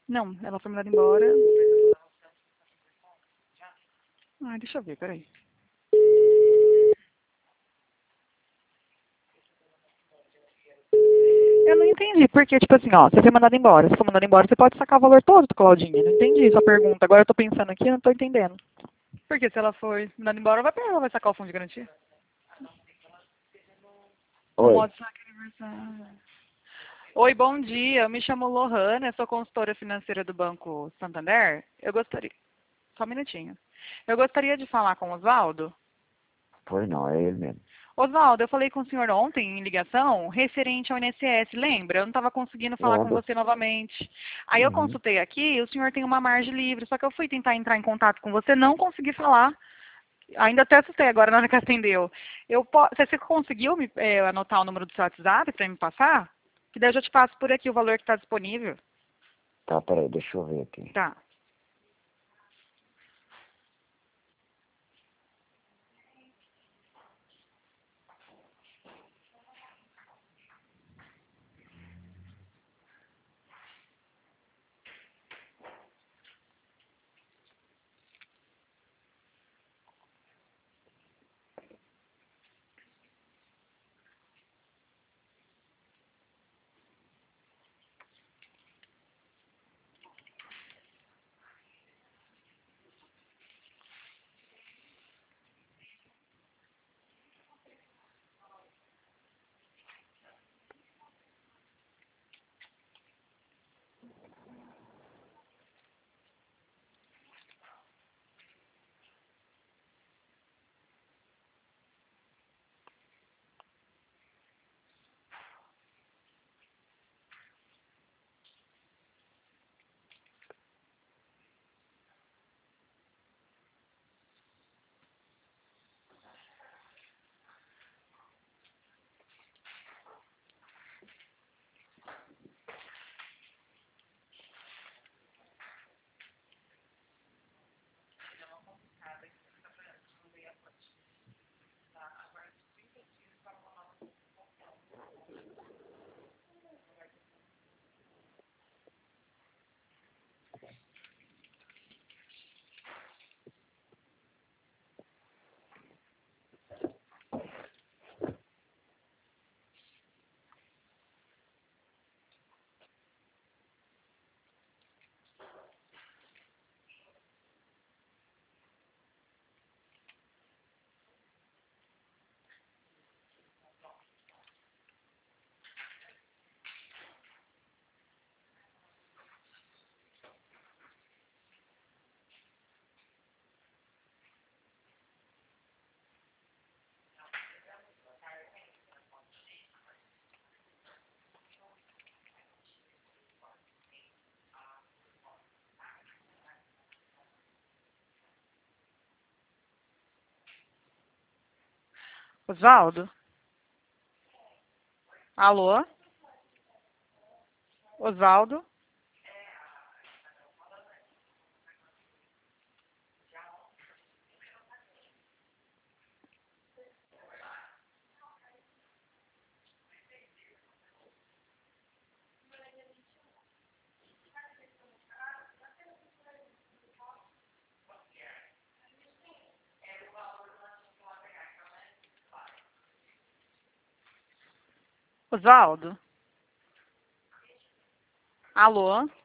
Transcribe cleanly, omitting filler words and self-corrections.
Não, ela foi mandada embora. Ai, deixa eu ver, peraí. Eu não entendi, porque, tipo assim, ó, você foi mandado embora. Se for mandado embora, você pode sacar o valor todo do Claudinha. Não entendi sua pergunta. Agora eu tô pensando aqui, eu não tô entendendo. Porque se ela foi mandada embora, ela vai sacar o fundo de garantia. O Oi. modo de saque aniversário. Oi, bom dia. Eu me chamo Lohana, sou consultora financeira do Banco Santander. Eu gostaria. Só um minutinho. Eu gostaria de falar com o Oswaldo. Pois não, é ele mesmo. Oswaldo, eu falei com o senhor ontem em ligação, referente ao INSS, lembra? Eu não estava conseguindo falar com Lembro. você novamente. Aí eu Uhum. consultei aqui, o senhor tem uma margem livre, só que eu fui tentar entrar em contato com você, não consegui falar. Ainda até assustei agora na hora que atendeu. Você conseguiu anotar o número do seu WhatsApp para me passar? Que daí eu já te passo por aqui o valor que está disponível. Tá, peraí, deixa eu ver aqui. Tá. Oswaldo? Alô? Oswaldo? Oswaldo? Alô?